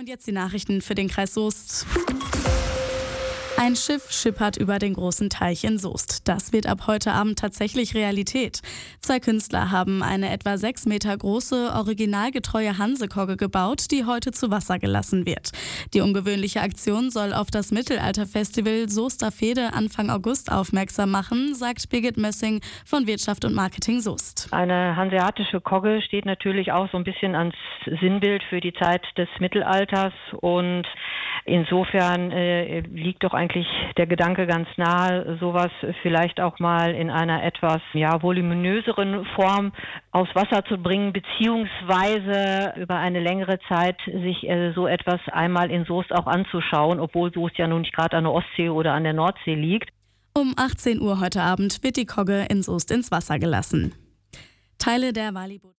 Und jetzt die Nachrichten für den Kreis Soest. Ein Schiff schippert über den großen Teich in Soest. Das wird ab heute Abend tatsächlich Realität. 2 Künstler haben eine etwa 6 Meter große, originalgetreue Hansekogge gebaut, die heute zu Wasser gelassen wird. Die ungewöhnliche Aktion soll auf das Mittelalterfestival Soester Fehde Anfang August aufmerksam machen, sagt Birgit Mössing von Wirtschaft und Marketing Soest. Eine hanseatische Kogge steht natürlich auch so ein bisschen ans Sinnbild für die Zeit des Mittelalters und insofern liegt doch eigentlich der Gedanke ganz nahe, sowas vielleicht auch mal in einer etwas voluminöseren Form aufs Wasser zu bringen, beziehungsweise über eine längere Zeit sich so etwas einmal in Soest auch anzuschauen, obwohl Soest ja nun nicht gerade an der Ostsee oder an der Nordsee liegt. Um 18 Uhr heute Abend wird die Kogge in Soest ins Wasser gelassen. Teile der Walibo